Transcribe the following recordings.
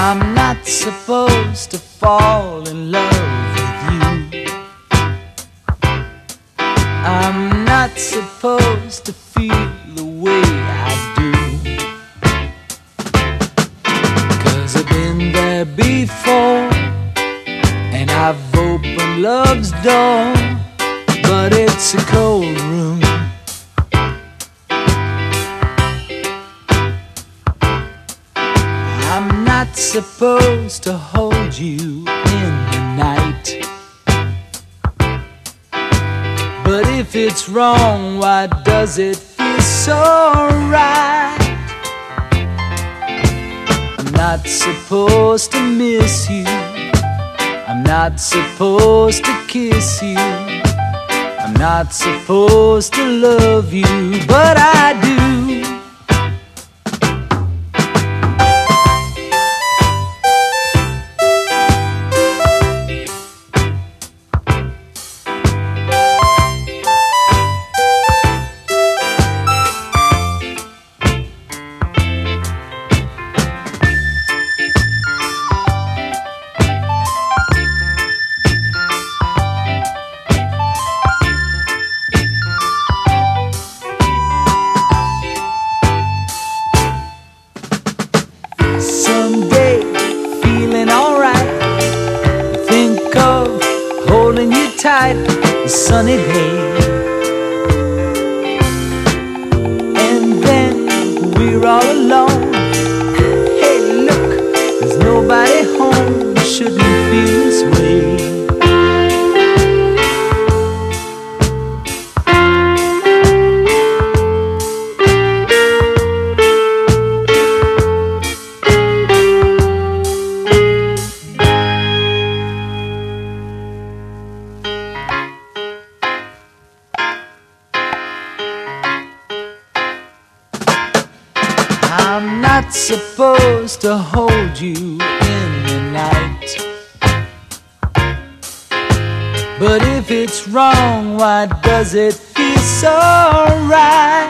I'm not supposed to fall in love with you. I'm not supposed to feel the way I do, 'cause I've been there before, and I've opened love's door, but it's a cold room. I'm not supposed to hold you in the night, but if it's wrong, why does it feel so right? I'm not supposed to miss you, I'm not supposed to kiss you, I'm not supposed to love you, but I do. Someday, feeling alright, think of holding you tight, a sunny day, and then we're all alone. Hey look, there's nobody home, shouldn't feel this way. I'm not supposed to hold you in the night, but if it's wrong, why does it feel so right?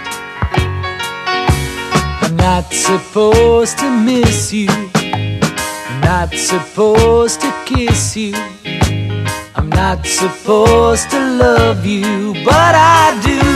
I'm not supposed to miss you, I'm not supposed to kiss you, I'm not supposed to love you, but I do.